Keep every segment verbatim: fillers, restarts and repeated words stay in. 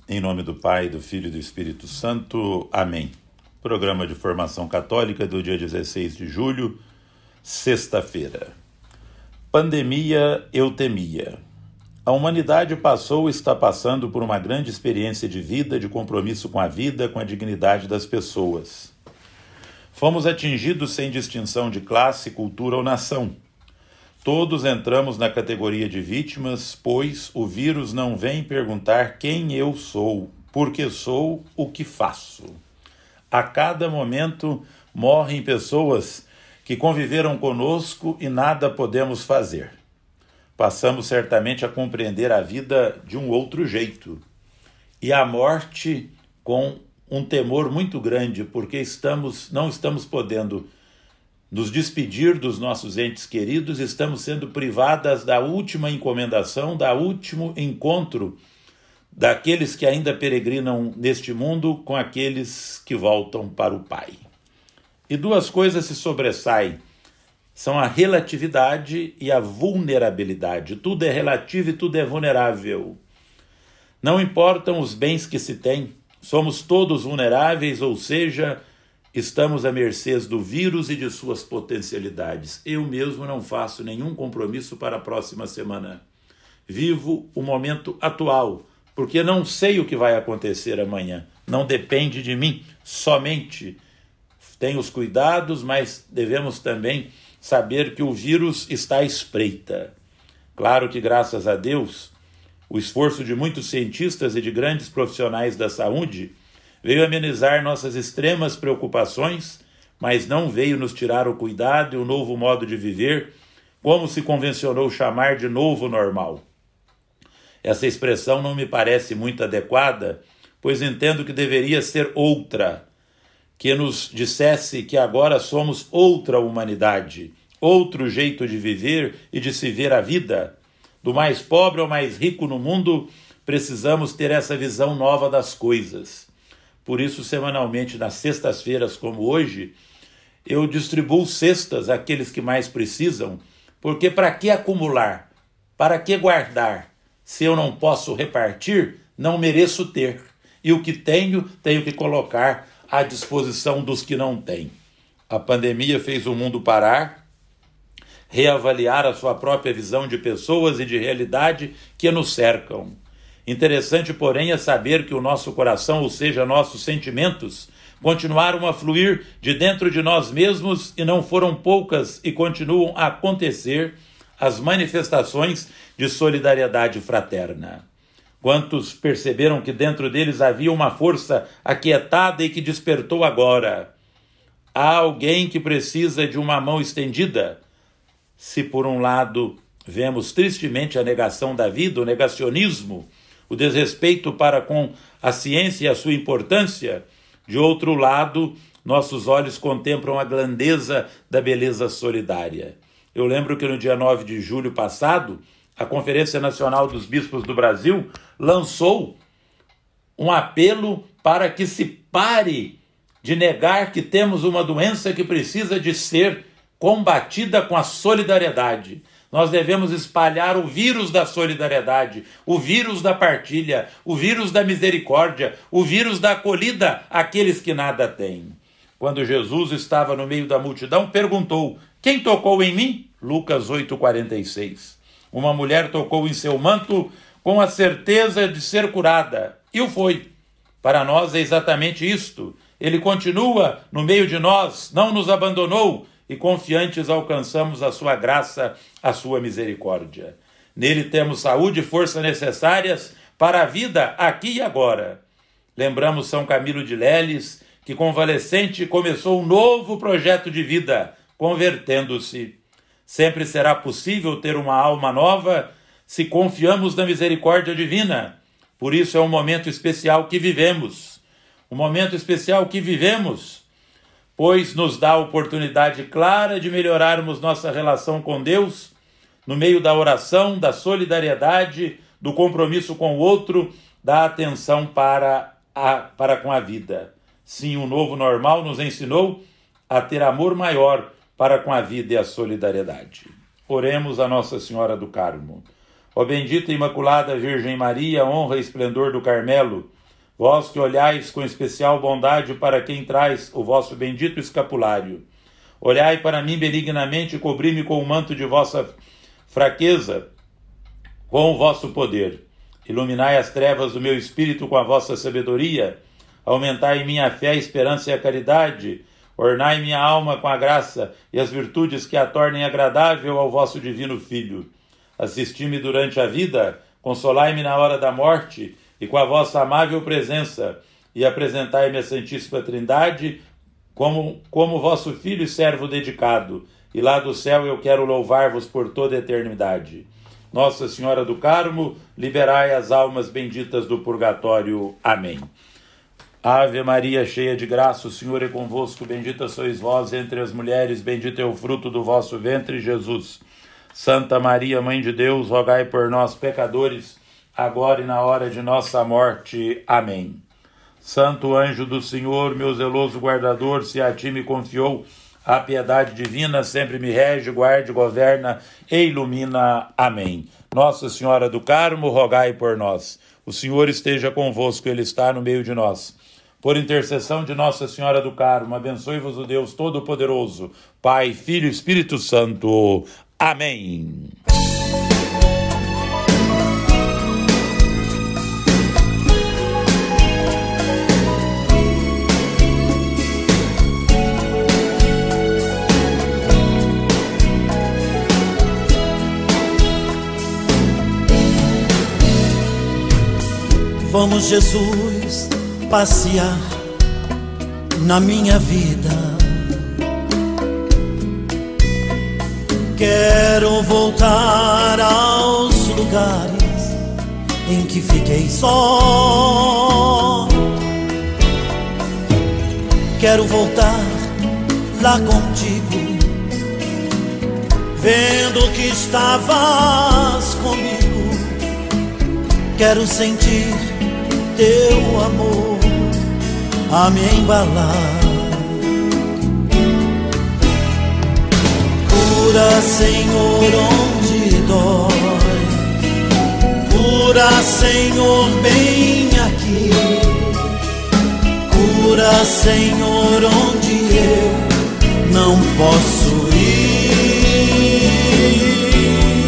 Em nome do Pai, do Filho e do Espírito Santo. Amém. Programa de Formação Católica do dia dezesseis de julho, sexta-feira. Pandemia eu temia. A humanidade passou e está passando por uma grande experiência de vida, de compromisso com a vida, com a dignidade das pessoas. Fomos atingidos sem distinção de classe, cultura ou nação. Todos entramos na categoria de vítimas, pois o vírus não vem perguntar quem eu sou, porque sou o que faço. A cada momento morrem pessoas que conviveram conosco e nada podemos fazer. Passamos certamente a compreender a vida de um outro jeito e a morte com um temor muito grande, porque estamos, não estamos podendo nos despedir dos nossos entes queridos, estamos sendo privadas da última encomendação, da último encontro daqueles que ainda peregrinam neste mundo com aqueles que voltam para o Pai. E duas coisas se sobressaem, são a relatividade e a vulnerabilidade. Tudo é relativo e tudo é vulnerável. Não importam os bens que se tem, somos todos vulneráveis, ou seja, estamos à mercê do vírus e de suas potencialidades. Eu mesmo não faço nenhum compromisso para a próxima semana. Vivo o momento atual, porque não sei o que vai acontecer amanhã. Não depende de mim somente. Tenho os cuidados, mas devemos também saber que o vírus está à espreita. Claro que, graças a Deus, o esforço de muitos cientistas e de grandes profissionais da saúde veio amenizar nossas extremas preocupações, mas não veio nos tirar o cuidado e o novo modo de viver, como se convencionou chamar de novo normal. Essa expressão não me parece muito adequada, pois entendo que deveria ser outra, que nos dissesse que agora somos outra humanidade, outro jeito de viver e de se ver a vida. Do mais pobre ao mais rico no mundo, precisamos ter essa visão nova das coisas. Por isso, semanalmente, nas sextas-feiras como hoje, eu distribuo cestas àqueles que mais precisam, porque para que acumular? Para que guardar? Se eu não posso repartir, não mereço ter. E o que tenho, tenho que colocar à disposição dos que não têm. A pandemia fez o mundo parar, reavaliar a sua própria visão de pessoas e de realidade que nos cercam. Interessante, porém, é saber que o nosso coração, ou seja, nossos sentimentos, continuaram a fluir de dentro de nós mesmos e não foram poucas e continuam a acontecer as manifestações de solidariedade fraterna. Quantos perceberam que dentro deles havia uma força aquietada e que despertou agora? Há alguém que precisa de uma mão estendida? Se por um lado vemos tristemente a negação da vida, o negacionismo, o desrespeito para com a ciência e a sua importância, de outro lado, nossos olhos contemplam a grandeza da beleza solidária. Eu lembro que no dia nove de julho passado, a Conferência Nacional dos Bispos do Brasil lançou um apelo para que se pare de negar que temos uma doença que precisa de ser combatida com a solidariedade. Nós devemos espalhar o vírus da solidariedade, o vírus da partilha, o vírus da misericórdia, o vírus da acolhida àqueles que nada têm. Quando Jesus estava no meio da multidão, perguntou: quem tocou em mim? Lucas oito, quarenta e seis. Uma mulher tocou em seu manto com a certeza de ser curada. E o foi. Para nós é exatamente isto. Ele continua no meio de nós, não nos abandonou, e confiantes alcançamos a sua graça, a sua misericórdia. Nele temos saúde e força necessárias para a vida aqui e agora. Lembramos São Camilo de Leles, que convalescente começou um novo projeto de vida, convertendo-se. Sempre será possível ter uma alma nova se confiamos na misericórdia divina. Por isso é um momento especial que vivemos. Um momento especial que vivemos, pois nos dá a oportunidade clara de melhorarmos nossa relação com Deus, no meio da oração, da solidariedade, do compromisso com o outro, da atenção para, a, para com a vida. Sim, o novo normal nos ensinou a ter amor maior para com a vida e a solidariedade. Oremos a Nossa Senhora do Carmo. Ó bendita e imaculada Virgem Maria, honra e esplendor do Carmelo, vós que olhais com especial bondade para quem traz o vosso bendito escapulário, olhai para mim benignamente e cobri-me com o manto de vossa fraqueza, com o vosso poder. Iluminai as trevas do meu espírito com a vossa sabedoria, aumentai em minha fé, a esperança e a caridade, ornai minha alma com a graça e as virtudes que a tornem agradável ao vosso divino Filho. Assisti-me durante a vida, consolai-me na hora da morte, e com a vossa amável presença, e apresentai-me a Santíssima Trindade como, como vosso Filho e servo dedicado, e lá do céu eu quero louvar-vos por toda a eternidade. Nossa Senhora do Carmo, liberai as almas benditas do purgatório. Amém. Ave Maria, cheia de graça, o Senhor é convosco, bendita sois vós entre as mulheres, bendito é o fruto do vosso ventre, Jesus. Santa Maria, Mãe de Deus, rogai por nós, pecadores, agora e na hora de nossa morte. Amém. Santo anjo do Senhor, meu zeloso guardador, se a ti me confiou a piedade divina, sempre me rege, guarde, governa e ilumina. Amém. Nossa Senhora do Carmo, rogai por nós. O Senhor esteja convosco, Ele está no meio de nós. Por intercessão de Nossa Senhora do Carmo, abençoe-vos o Deus Todo-Poderoso, Pai, Filho e Espírito Santo. Amém. Vamos, Jesus, passear na minha vida. Quero voltar aos lugares em que fiquei só. Quero voltar lá contigo, vendo que estavas comigo. Quero sentir teu amor a me embalar. Cura, Senhor, onde dói. Cura, Senhor, bem aqui. Cura, Senhor, onde eu não posso ir.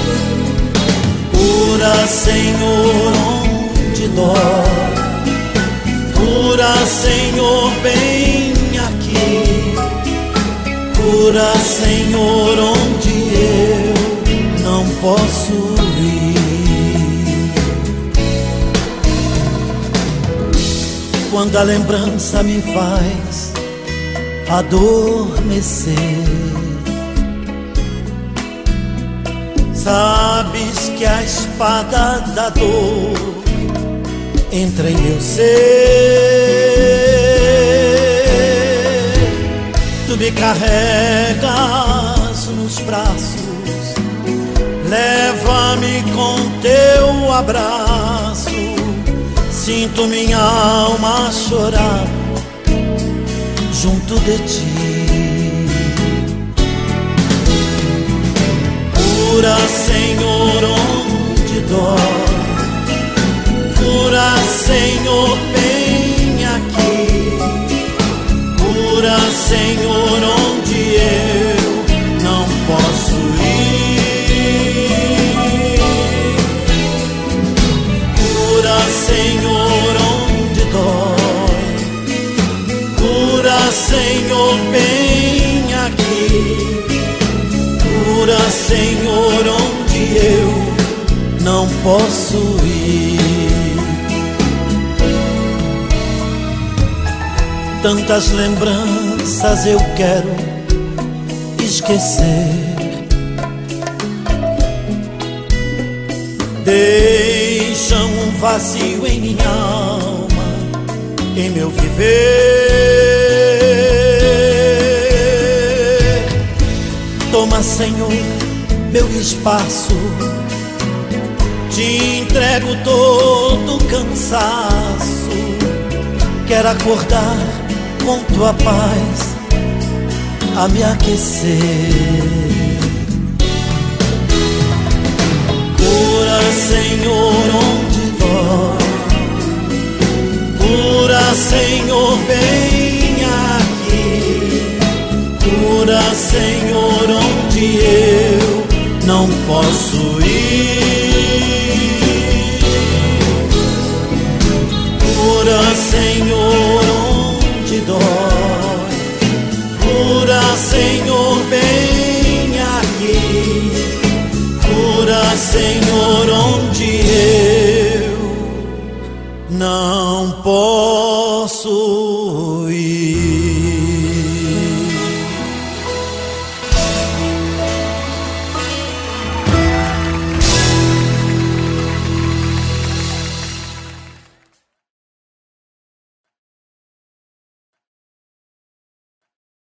Cura, Senhor, onde dói. Cura, Senhor, bem aqui. Cura, Senhor, onde eu não posso ir. Quando a lembrança me faz adormecer, sabes que a espada da dor entra em meu ser. Tu me carregas nos braços, leva-me com teu abraço. Sinto minha alma chorar junto de ti. Cura, Senhor, onde dói. Cura, Senhor, bem aqui. Cura, Senhor, onde eu não posso ir. Cura, Senhor, onde dói. Cura, Senhor, bem aqui. Cura, Senhor, onde eu não posso ir. Tantas lembranças eu quero esquecer, deixam um vazio em minha alma, em meu viver. Toma, Senhor, meu espaço, te entrego todo o cansaço. Quero acordar com tua paz a me aquecer. Senhor, onde dói. Cura, Senhor, bem aqui. Cura, Senhor, onde eu não posso ir. Cura, Senhor, onde dói. Cura, Senhor, bem aqui. Cura, Senhor,